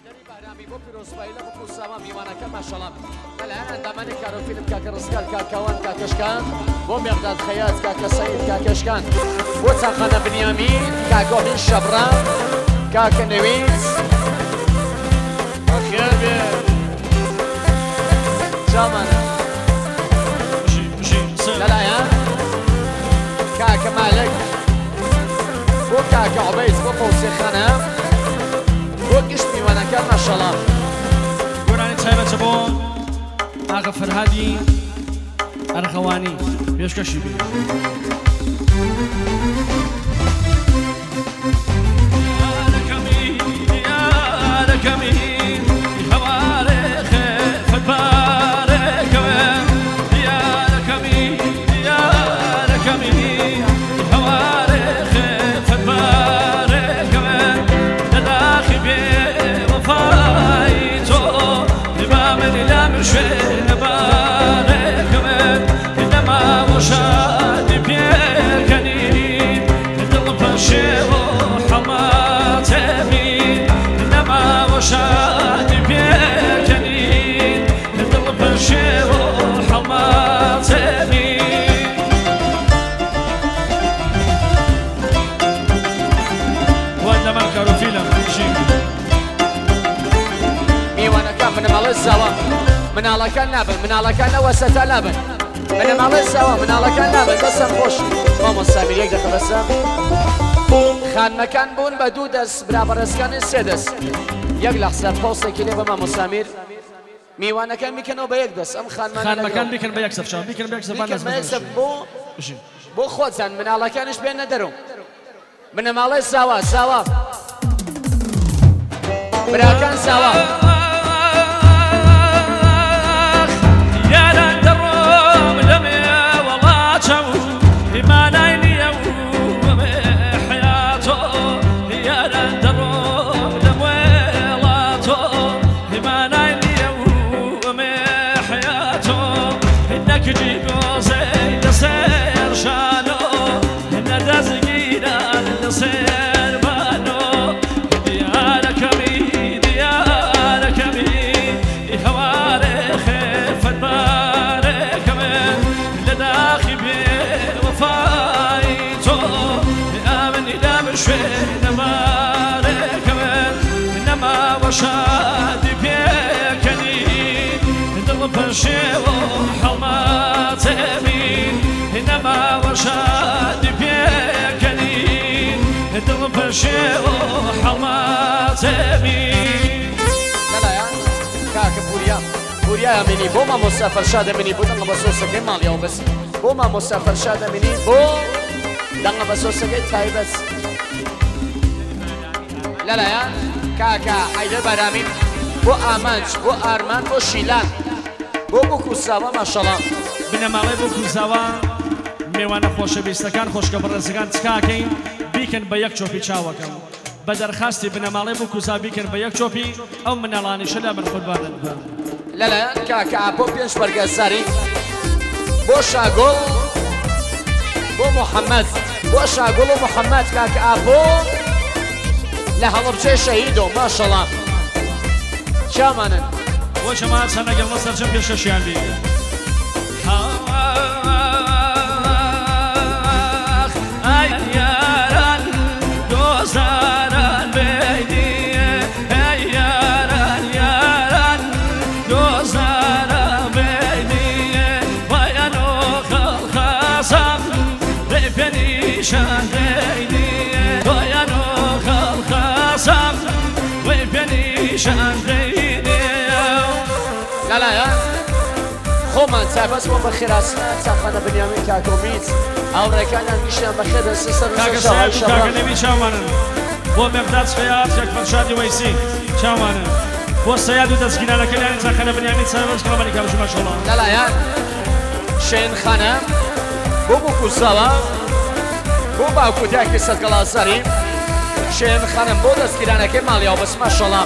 بەرامی بۆ پیرۆزبایی لە بکو ساوا میوانەکە ماشەڵام بەلایەن ئەندامانی کارۆفیلم کاکە ڕزگار کاکەوان کاکەشکان بۆ مێرداد خەیات کاکە سەید کاکەشکان بۆ چاخانە بنیامین کاکۆهین شەبڕان کاکە نەویس خێبێ جامانە لەلایەن کاکە مالک بۆ کاکە عوبەیز بۆ قەوسێخانە بۆ گشت میوانەکە ماشەڵام گۆرانی تایبەتە بۆ ئاغا فەرهادی ئەرخەوانی پێشکەشی بێ مناڵەکان نابن مناڵەکان لەوە سەتا نابن بنەماڵی ساوا مناڵەکان نابن بەسم خۆش مامۆستامیر یەک دەقە بەسم خانمەکان بوون بە دوو دەست برابەڕێزەکانی سێ دەست یەک لەحسە پۆستێکی لێ بە مامۆستامیر میوانەکان بیکەنەوە بە یەک دەست ئەم خانمەکان بیکەن بە یەک سەف بیکەن بە یەک سەف بۆ خۆتان مناڵەکانش بێنە دەرەوە بنەماڵی ساوا ساوا براکان ساوا شادي بيكني دلب الشيو حلمات مين إنما وشادي بيكني دلب الشيو حلمات مين لا يا كاك بوريا مني بوما مسافر شادة مني بو دنگا بسوسة كمال يوم بس بوما مسافر شادة مني بو دنگا بسوسة كتاي بس لا يا کاکا حیدر بەرامین بۆ ئامانج بۆ ئارمان بۆ شیلان بۆ کوساوە ماشەڵام بنەماڵی بۆ کوزاوە میوانە خۆشەویستەکان خۆشکە بەڕێزەکان چکاکەین بیکەن بە یەک چۆپی چاوەکەم بە دەرخاستی بنەماڵی بۆ کوزا بیکەن بە یەک چۆپی ئەو مناڵانیشە لە من خودبارن لەلایەن کاکا بۆ پێنج بەرگەزاری بۆ شاگۆڵ بۆ محەممەد بۆ شاگۆڵ و محەممەد کاکا بۆ لە هەڵبجێ شەهیدۆ ماشەڵام چامانن بۆ شەما چەندەگەڵ سەرجەم پێشەشیان بێ ياران دوزاران بيدي ياران ياران دوزاران بيدي وينو خلخصم ريبني شانديدي وينو خلخصم ريبني شانديدي لا يا خۆمان چاپەس بۆ بەخێراسنە چاپخانە بنیامین کاکۆمیت ئاوڕێکانیان گشتیان بەخێر کاکەنەوی چاوانن بۆ مێرداد خەیات یەکفەرشادی وەیسی چاوانن بۆ سەیاد و دەستگینانەکەیان چاخانە بنیامین چاوەشکەڵمانی کابژ ماشەڵڵا لەلایەن شێن خانە بۆ کوساوە بۆ باوکو داکی سەرگەڵازاری شێن خانم بۆ دەستگیرانەکەی ماڵیاو بەس ماشەڵڵا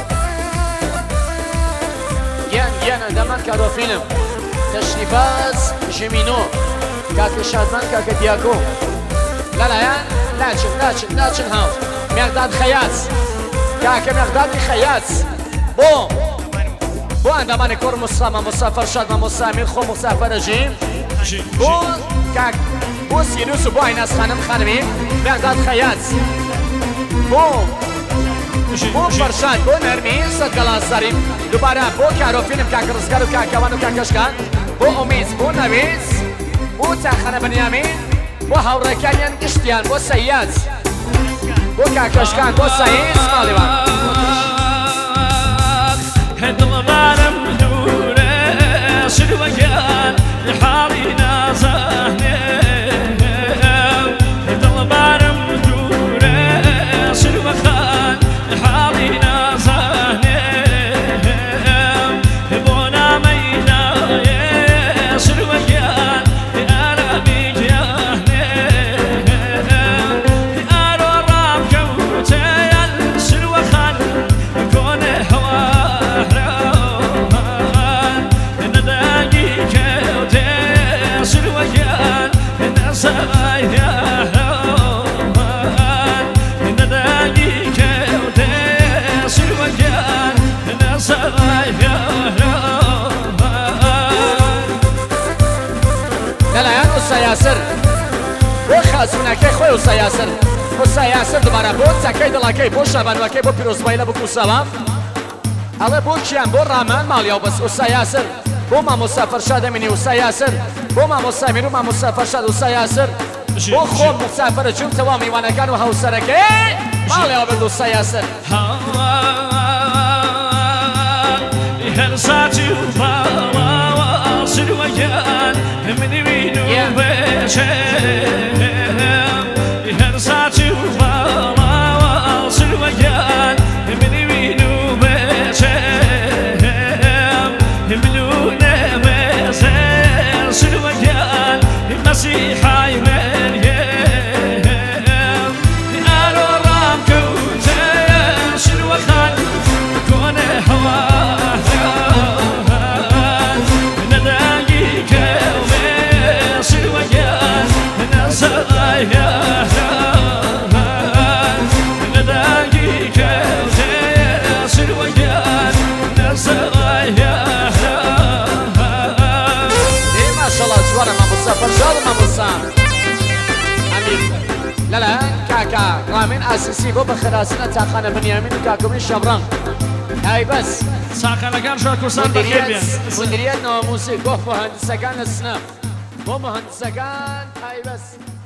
یان ئەندامان کارۆفیلم تشریفاز ژمینۆ کاکە شادمان کاکە دیاکۆ لەلایەن ناچن هاو مێرداد خەیاس کاکە مەغدادی خەیاس بۆ ئەندامانی کوڕ موسا فەرشاد مامۆستا ئەمیر خۆ موسا فەرەژیم بۆ سینوس و بۆ عیناس خانم خانمی مەغداد خەیاس بۆ فەرشاد بۆ نەرمین سەد گەڵازداری دووبارە بۆ کارۆفینم کاکە ڕزگار و کاکەوان و کاکەشکان بۆ ئومیز بۆ نەویز بۆ چاخەنە بنیامین بۆ هاوڕێکانیان گشتیان بۆ سەیاد بۆ کاکەشکان بۆ سەیز ماڵیوان دڵبارم دوورە شروەکان حاڵی نازانێ دڵبارم دوورە شروەکان حاڵی نازانێ بۆ نامەیدایێ شروەکان ئارابی گیانێ ئارۆ ڕامکەوتەیان شروەکان کۆنێ هەواران نەداگی کەوتێ شروەکان نەسەغایان نەداگی کەوتێ شروەکان نەسەغایان لەلایەن ئوستا یاسر بۆ خازوونەکەی خۆی ئوستا یاسر دووبارە بۆ چەکەی دڵەکەی بۆ شەبانوەکەی بۆ پیرۆزبایلە بۆ کوسەوە ئەڵێ بۆ کیان بۆ ڕامان ماڵیاو بەس ئوستا یاسر بۆ مامۆستا فەرشاد ئەمینی ئوستا یاسر بۆ مامۆستا ئەمیر و مامۆستا فەرشاد ئوستا یاسر بۆ خۆم موسافرە جوم تەواو میوانەکان و هاوسەرەکەی ماڵیاو بێت ئوستا یاسر هەر ساتی و باڵاوە شروەکان منی بین و بێژێم هەر ساتی و باڵاوە شروەکان منی بین و بێژێم ملوونە بێزێ شروەکان مەسیحای مەریەم ئارۆ ڕامکەوتە شروەکان کۆنە هەواران نەداگی کەوێ شروەکان نەسەغایان نەداگی کەوتێ شروەکان نەسەغایان ماشەڵڵا جوانە مامۆستا فەرشاد و مامۆستا ئەمیر لەلایەن کاکە ڕامین ئاسیسی بۆ بەخێرازنە تاقانە بنیامین و کاکۆمی شەبڕەنگ تایبەت ساقانەکان شۆر کوردستان بەخێر بێن مدیریەت نەوە موسیق بۆ مهندسەکان لە سنەف بۆ مهندسەکان تایبەت